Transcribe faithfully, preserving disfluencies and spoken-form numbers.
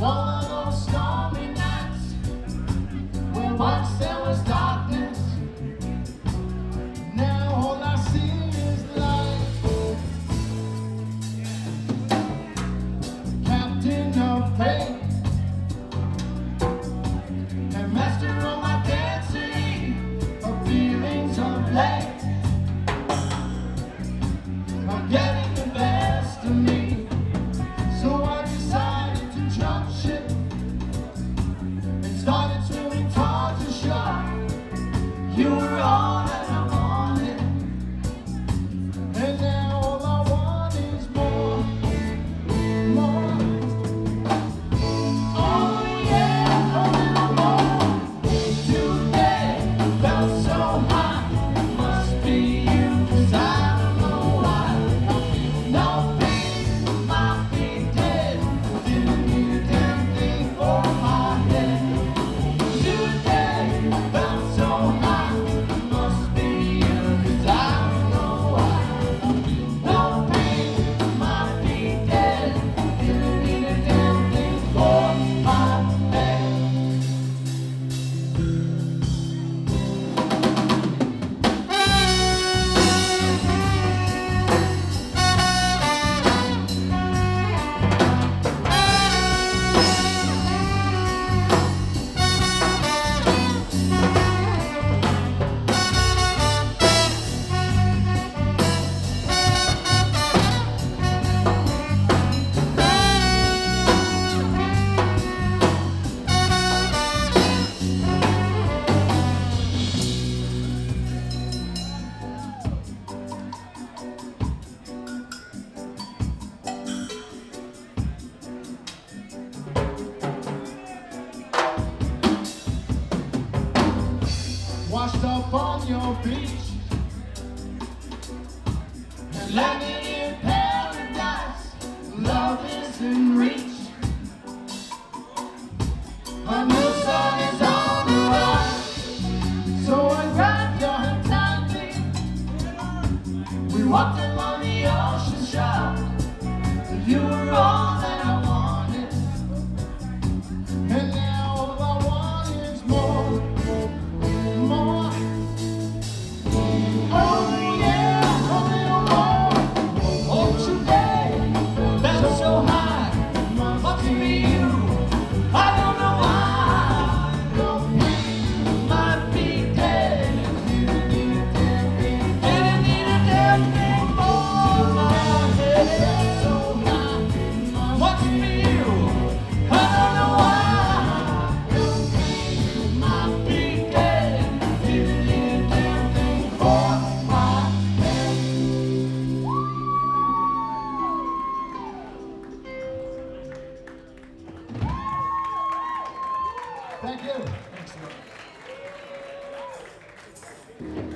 One of those stormy nights where once there was darkness, now all I see is light. Captain of fate and master of my density of feelings of late are getting the best of me. So I decided to jump ship and started swimming towards the shore. You were all that I wanted, and now all I want is more, more. Oh yeah, a little more. Today felt so high, must be you, 'cause I don't know why. I feel no pain, my feet dead, didn't need a damn thing for my head. Today felt so high, must be you, 'cause I don't know why. I feel no pain, my feet dead, didn't need a damn thing for my head. Washed up on your beach and landed in paradise. Love is in reach. A new song is on the rise. So I grabbed your hand tightly. We walked along the ocean shore. You were all that I wanted, and now all I want is more. More. Oh yeah, a little more. Oh, today felt so high, must be you. I don't know why. Might be dead. Didn't need a damn thing. Didn't need a damn thing for my head. So high, must be you. I don't know why. Might be dead. Didn't need a damn thing for my head. Thank you. Excellent.